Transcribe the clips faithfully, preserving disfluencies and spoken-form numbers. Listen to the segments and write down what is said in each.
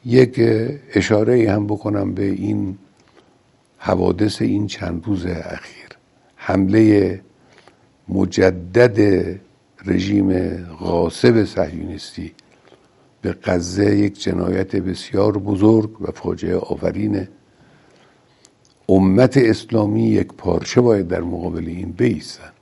یک اشاره هم بکنم به این حوادث این چند روز اخیر. حمله مجدد رژیم غاصب صهیونیستی به غزه یک جنایت بسیار بزرگ و فاجعه آفرینه. امت اسلامی یک پارچه باید در مقابل این بایستن،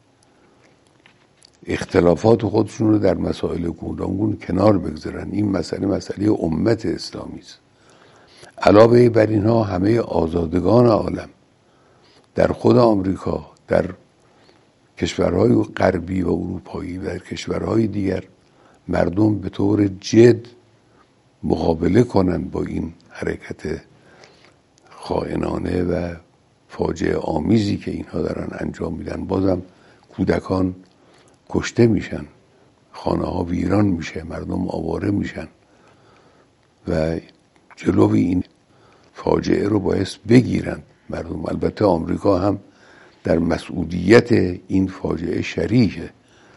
اختلافات خودشون رو در مسائل گوناگون کنار بگذارن. این مسئله مسئله امت اسلامی است. علاوه بر اینها همه آزادگان عالم در خود آمریکا، در کشورهای غربی و اروپایی و در کشورهای دیگر مردم به طور جد مقابله کنند با این حرکت خائنانه و فاجعه آمیزی که اینها دارن انجام میدن. بازم کودکان کشته میشن، خانه ها ویران میشه، مردم آواره میشن و جلوی این فاجعه رو باعث بگیرن مردم. البته آمریکا هم در مسئولیت این فاجعه شریکه.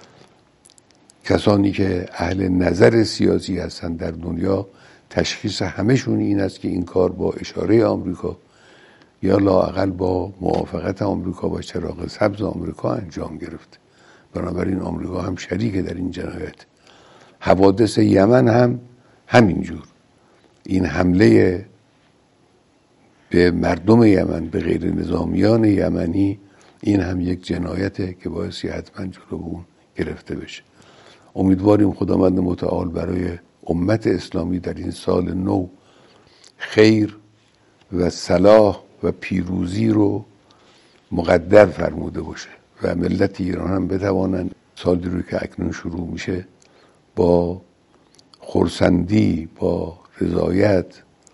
کسانی که اهل نظر سیاسی هستند در دنیا تشخیص همهشون این است که این کار با اشاره آمریکا یا لااقل با موافقت آمریکا و چراغ سبز آمریکا انجام گرفته. بنابراین آمریکا هم شریک در این جنایت. حوادث یمن هم همینجور. این حمله به مردم یمن، به غیر نظامیان یمنی، این هم یک جنایته که باعثی حتما جلو اون گرفته بشه. امیدواریم خداوند متعال برای امت اسلامی در این سال نو خیر و صلاح و پیروزی رو مقدر فرموده باشه و ملت ایران هم بتوانند سالی رو که اکنون شروع میشه با خرسندی، با رضایت،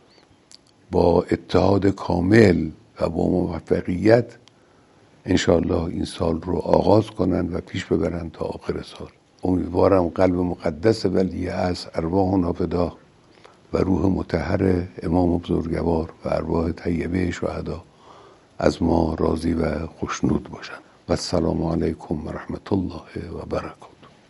با اتحاد کامل و با موفقیت انشاءالله این سال رو آغاز کنند و پیش ببرند تا آخر سال. امیدوارم قلب مقدس ولی از ارواح فدا و روح مطهر امام بزرگوار و ارواح طیبه شهدا از ما راضی و خوشنود باشند. و السلام علیکم و رحمت الله و برکاته.